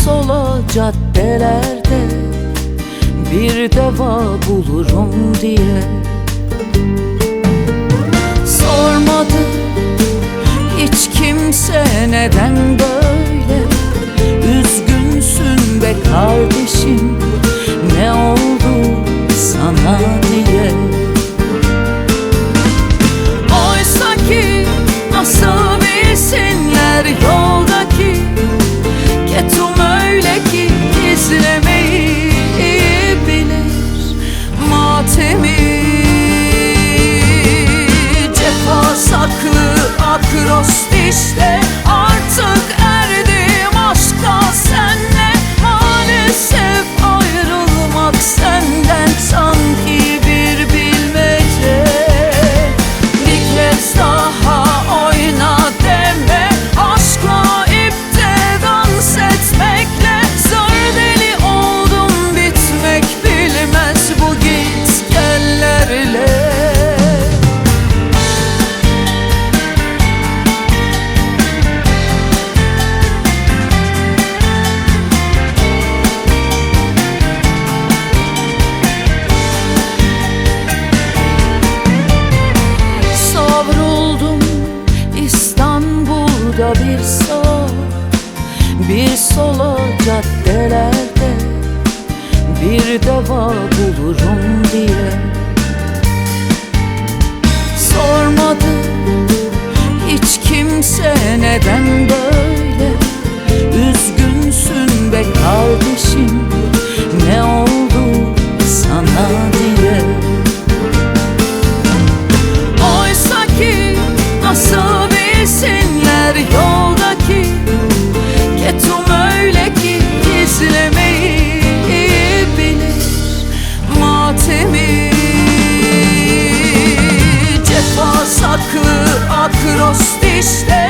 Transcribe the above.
sola caddelerde bir deva bulurum diye sormadı hiç kimse neden böyle üzgünsün be kardeşim, ne oldu sana diye. Oysa ki nasıl bilsinler yoldaki ketum öyle ki izlemeyi bilir matemi. Cefa saklı akrostişte artık erdim aşka senle. Maalesef ayrılmak senden sanki bir bilmece. Bir kez daha oyna deme, aşkla ipte dans etmekle. Zar deli oldum bitmek bilmez bu git gellerle. Bir sola caddelerde bir deva bulurum diye sormadı hiç kimse neden böyle üzgünsün be kardeşim, ne oldu sana diye. Oysa ki nasıl bilsinler yoldaki ketum öyle ki izlemeyi bilir matemi. Cefa saklı akrostişte